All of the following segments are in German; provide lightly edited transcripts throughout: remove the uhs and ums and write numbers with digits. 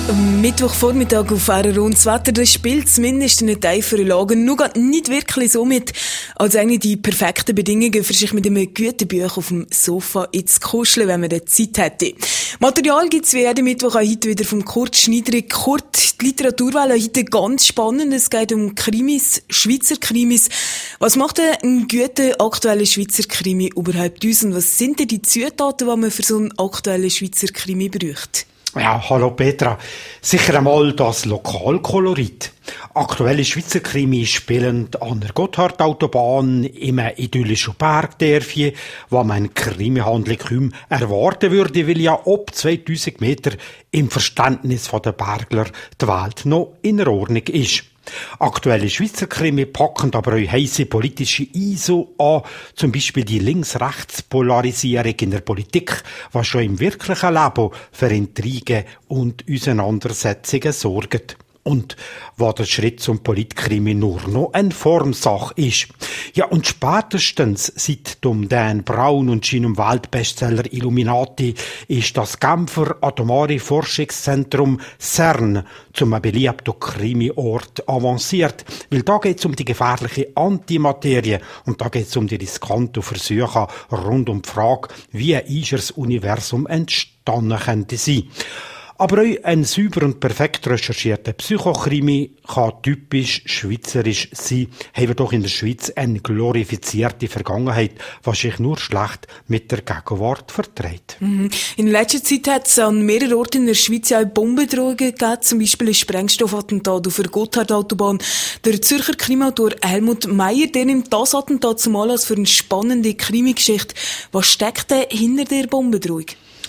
Am Mittwochvormittag auf RRO das Wetter, das spielt zumindest in den tieferen Lagen nur nicht wirklich so mit, als eigentlich die perfekten Bedingungen für sich mit einem guten Buch auf dem Sofa zu kuscheln, wenn man da Zeit hätte. Material gibt's wie jeden Mittwoch auch heute wieder vom Kurt Schneider. Kurt, die Literaturwelle heute ganz spannend. Es geht um Krimis, Schweizer Krimis. Was macht denn ein guter aktueller Schweizer Krimi überhaupt aus und was sind denn die Zutaten, die man für so einen aktuellen Schweizer Krimi braucht? Ja, hallo Petra. Sicher einmal das Lokalkolorit. Aktuelle Schweizer Krimi spielen an der Gotthard-Autobahn im idyllischen Bergdörfchen, wo man Krimihandlung kaum erwarten würde, weil ja ob 2000 Meter im Verständnis der Bergler die Welt noch in Ordnung ist. Aktuelle Schweizer Krimi packen aber auch heisse politische ISO an, zum Beispiel die Links-Rechts-Polarisierung in der Politik, was schon im wirklichen Leben für Intrigen und Auseinandersetzungen sorgt. Und wo der Schritt zum Politkrimi nur noch eine Formsache ist. Ja, und spätestens seit dem Dan Brown und seinem Weltbestseller Illuminati ist das Genfer Atomare Forschungszentrum CERN zum beliebten Krimi-Ort avanciert. Weil da geht's um die gefährliche Antimaterie und da geht's um die riskanten Versuche rund um die Frage, wie ist das Universum entstanden könnte sein. Aber auch ein sauber und perfekt recherchierter Psychokrimi kann typisch schweizerisch sein, haben wir doch in der Schweiz eine glorifizierte Vergangenheit, was sich nur schlecht mit der Gegenwart verträgt. In letzter Zeit hat es an mehreren Orten in der Schweiz auch Bombendrohungen gegeben, zum Beispiel ein Sprengstoffattentat auf der Gotthard-Autobahn. Der Zürcher Krimiautor Helmut Meyer, der nimmt das Attentat zum Anlass für eine spannende Krimi-Geschichte. Was steckt denn hinter der Bombendrohung?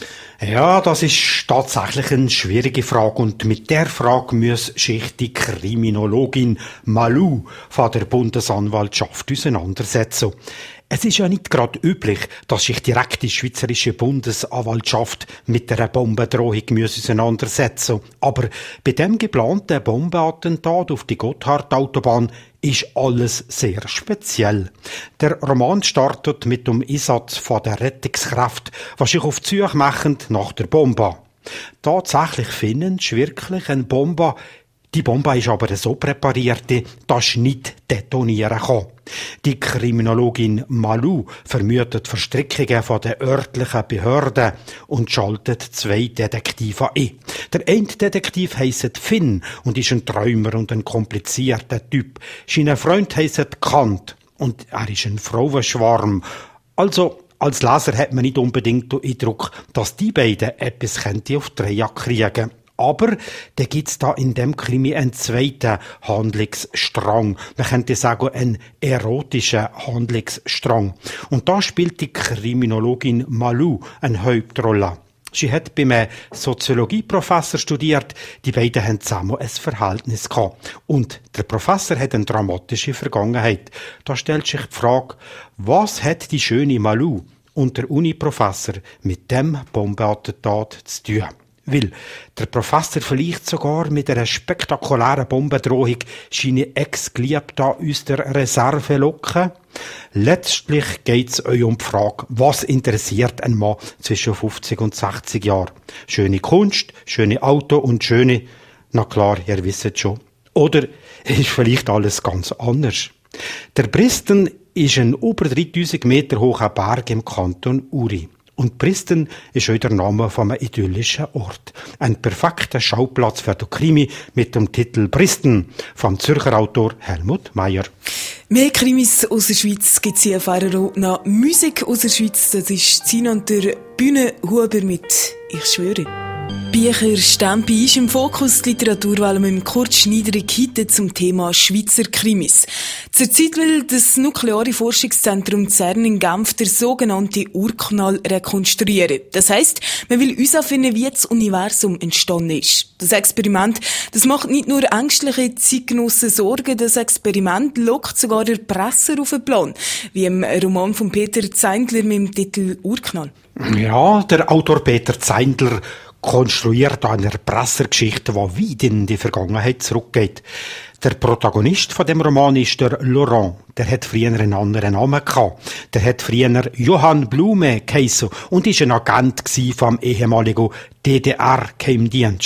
Ja, das ist tatsächlich eine schwierige Frage und mit der Frage muss sich die Kriminologin Malou von der Bundesanwaltschaft auseinandersetzen. Es ist ja nicht gerade üblich, dass sich direkt die schweizerische Bundesanwaltschaft mit einer Bombendrohung auseinandersetzen muss. Aber bei dem geplanten Bombenattentat auf die Gotthard-Autobahn ist alles sehr speziell. Der Roman startet mit dem Einsatz von der Rettungskräfte, was sich auf die Suche machen nach der Bombe. Tatsächlich finden sie wirklich eine Bombe. Die Bombe ist aber so präpariert, dass sie nicht detonieren kann. Die Kriminologin Malou vermutet Verstrickungen von den örtlichen Behörden und schaltet 2 Detektive ein. Der eine Detektiv heisst Finn und ist ein Träumer und ein komplizierter Typ. Sein Freund heisst Kant und er ist ein Frauenschwarm. Also, als Leser hat man nicht unbedingt den Eindruck, dass die beiden etwas auf die Reihe kriegen. Aber da gibt's da in dem Krimi einen zweiten Handlungsstrang. Man könnte sagen, einen erotischen Handlungsstrang. Und da spielt die Kriminologin Malou eine Hauptrolle. Sie hat bei einem Soziologieprofessor studiert. Die beiden haben zusammen ein Verhältnis gehabt. Und der Professor hat eine dramatische Vergangenheit. Da stellt sich die Frage, was hat die schöne Malou und der Uni-Professor mit dem Bombenattentat zu tun? Weil der Professor vielleicht sogar mit einer spektakulären Bombendrohung seine Ex-Geliebte aus der Reserve locken. Letztlich geht's euch um die Frage, was interessiert ein Mann zwischen 50 und 60 Jahren? Schöne Kunst, schöne Auto und schöne, na klar, ihr wisst schon. Oder ist vielleicht alles ganz anders? Der Bristen ist ein über 3000 Meter hoher Berg im Kanton Uri. Und Bristen ist auch der Name von einem idyllischen Ort. Ein perfekter Schauplatz für den Krimi mit dem Titel Bristen vom Zürcher Autor Helmut Meyer. Mehr Krimis aus der Schweiz gibt's hier auf RRO. Nach Musik aus der Schweiz, das ist Zina und der Bühnenhuber mit «Ich schwöre». Bücher Stempi ist im Fokus die Literaturwelle mit dem Kurt Schneider heute zum Thema Schweizer Krimis. Zurzeit will das nukleare Forschungszentrum CERN in Genf der sogenannte Urknall rekonstruieren. Das heisst, man will herausfinden, wie das Universum entstanden ist. Das Experiment, das macht nicht nur ängstliche Zeitgenossen Sorgen, das Experiment lockt sogar der Presser auf den Plan, wie im Roman von Peter Zeindler mit dem Titel Urknall. Ja, der Autor Peter Zeindler konstruiert eine Pressergeschichte, die weit in die Vergangenheit zurückgeht. Der Protagonist von dem Roman ist der Laurent. Der hat früher einen anderen Namen gehabt. Der hat früher Johann Blume geheissen und ist ein Agent vom ehemaligen DDR-Geheimdienst.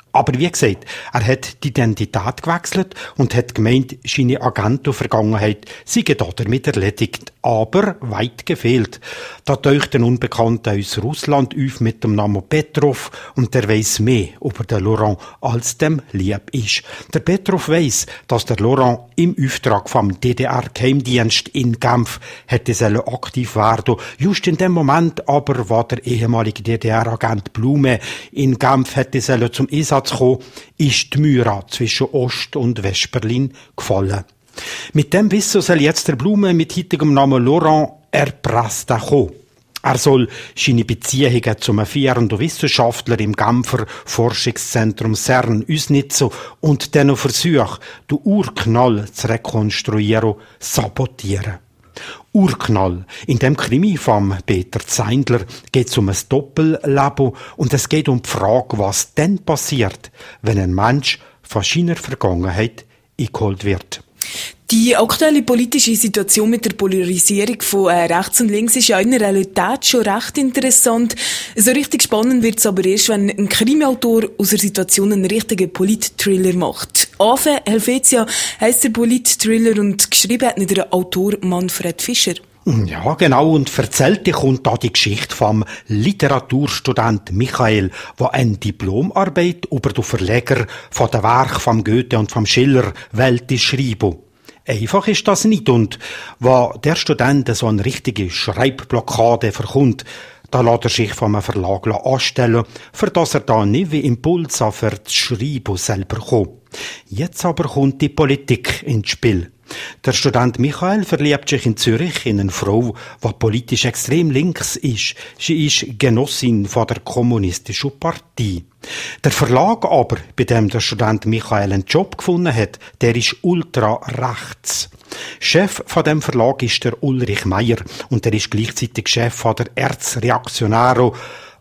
Aber wie gesagt, er hat die Identität gewechselt und hat gemeint, seine Agento-Vergangenheit sei damit erledigt. Aber weit gefehlt. Da taucht ein Unbekannter aus Russland auf mit dem Namen Petrov und der weiss mehr über den Laurent, als dem lieb ist. Der Petrov weiss, dass der Laurent im Auftrag vom DDR-Geheimdienst in Genf hätte aktiv werden. Just in dem Moment aber, wo der ehemalige DDR-Agent Blume in Genf hätte zum Einsatz kommen, ist die Mauer zwischen Ost- und Westberlin gefallen. Mit dem Wissen soll jetzt der Blume mit heutigem Namen Laurent erpresst kommen. Er soll seine Beziehungen zum erfahrenen Wissenschaftler im Genfer Forschungszentrum CERN ausnutzen und dann versuchen, den Urknall zu rekonstruieren, sabotieren. Urknall. In dem Krimi von Peter Zeindler geht es um ein Doppelleben und es geht um die Frage, was dann passiert, wenn ein Mensch von seiner Vergangenheit eingeholt wird. Die aktuelle politische Situation mit der Polarisierung von rechts und links ist ja in der Realität schon recht interessant. So richtig spannend wird es aber erst, wenn ein Krimiautor aus der Situation einen richtigen Polit-Thriller macht. Ave Helvetia heisst der Polit-Thriller und geschrieben hat nicht der Autor Manfred Fischer. Ja, genau. Und erzählt kommt da die Geschichte vom Literaturstudent Michael, der eine Diplomarbeit über den Verleger von den Werken von Goethe und von Schiller Welt schreiben. Einfach ist das nicht. Und wenn der Student so eine richtige Schreibblockade verkommt, da lässt er sich vom Verlag anstellen, für das er da nicht wie Impuls für das Schreiben selber kommt. Jetzt aber kommt die Politik ins Spiel. Der Student Michael verliebt sich in Zürich in eine Frau, die politisch extrem links ist. Sie ist Genossin von der Kommunistischen Partei. Der Verlag aber, bei dem der Student Michael einen Job gefunden hat, der ist ultra rechts. Chef von dem Verlag ist der Ulrich Meyer und er ist gleichzeitig Chef von der Erzreaktionäro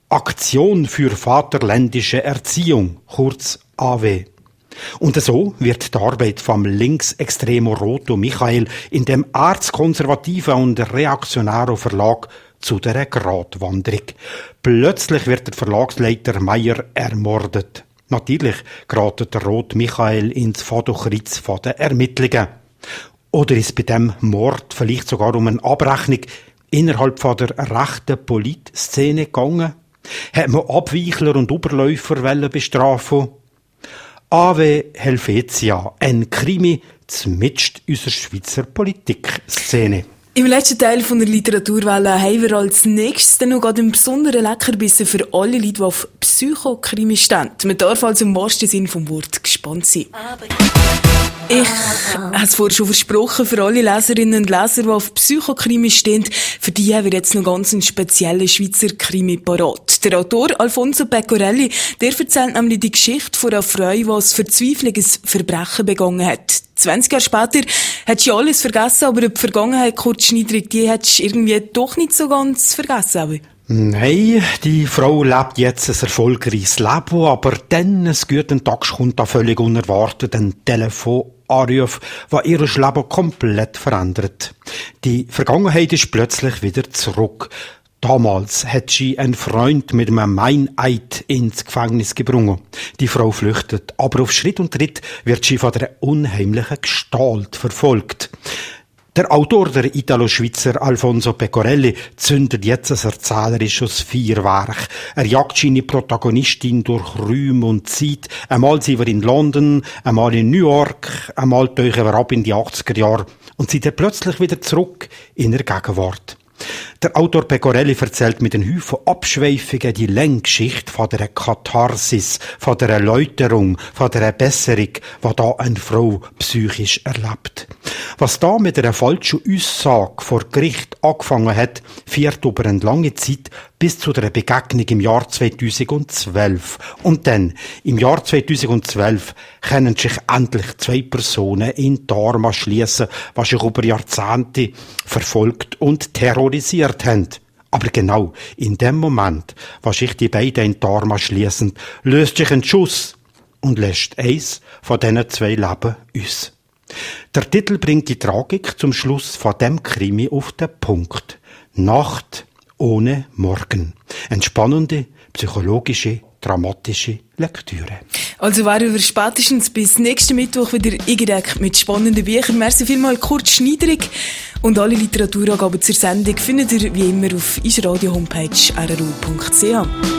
Aktion für Vaterländische Erziehung, kurz AW. Und so wird die Arbeit vom Linksextremo Roto Michael in dem erzkonservativen und reaktionären Verlag zu der Gratwanderung. Plötzlich wird der Verlagsleiter Meyer ermordet. Natürlich geratet der Rot Michael ins Fadokreuz der Ermittlungen. Oder ist bei dem Mord vielleicht sogar um eine Abrechnung innerhalb von der rechten Politszene gegangen? Hat man Abweichler und Oberläufer bestrafen? Ave Helvetia, ein Krimi zmitzt unserer Schweizer Politikszene. Im letzten Teil von der Literaturwelle haben wir als nächstes dann noch gerade einen besonderen Leckerbissen für alle Leute, die auf Psychokrimi stehen. Man darf also im wahrsten Sinn vom Wort gespannt sein. Ich habe es vorher schon versprochen, für alle Leserinnen und Leser, die auf Psychokrimi stehen, für die haben wir jetzt noch ganz einen speziellen Schweizer Krimi parat. Der Autor Alfonso Pecorelli, der erzählt nämlich die Geschichte von einer Frau, die ein verzweifliches Verbrechen begangen hat. 20 Jahre später hat sie alles vergessen, aber die Vergangenheit, Kurt Schneidrig, die hat sie irgendwie doch nicht so ganz vergessen. Aber nein, die Frau lebt jetzt ein erfolgreiches Leben, aber dann, es guten Tag, kommt da völlig unerwartet ein Telefonanruf, der ihr Leben komplett verändert. Die Vergangenheit ist plötzlich wieder zurück. Damals hat sie einen Freund mit einem Meineid ins Gefängnis gebracht. Die Frau flüchtet, aber auf Schritt und Tritt wird sie von der unheimlichen Gestalt verfolgt. Der Autor, der Italo-Schweizer Alfonso Pecorelli, zündet jetzt ein erzählerisches Feuerwerk. Er jagt seine Protagonistin durch Räume und Zeit. Einmal sind wir in London, einmal in New York, einmal tauchen wir ab in die 80er Jahre und sind dann plötzlich wieder zurück in der Gegenwart. Der Autor Pecorelli erzählt mit den Haufen Abschweifungen die Längsgeschichte von der Katharsis, von der Erläuterung, von der Besserung, die da eine Frau psychisch erlebt. Was da mit einer falschen Aussage vor Gericht angefangen hat, führt über eine lange Zeit bis zu der Begegnung im Jahr 2012. Und dann, im Jahr 2012, können sich endlich zwei Personen in die Arme schliessen, die sich über Jahrzehnte verfolgt und terrorisiert haben. Aber genau in dem Moment, wo sich die beiden in die Arme schliessen, löst sich ein Schuss und lässt eins von diesen zwei Leben uns. Der Titel bringt die Tragik zum Schluss von dem Krimi auf den Punkt. Nacht ohne Morgen. Eine spannende psychologische dramatische Lektüre. Also wären wir spätestens bis nächsten Mittwoch wieder eingedeckt mit spannenden Büchern. Merci vielmals, Kurt Schneiderig. Und alle Literaturangaben zur Sendung findet ihr wie immer auf unserer Radio-Homepage rru.ch.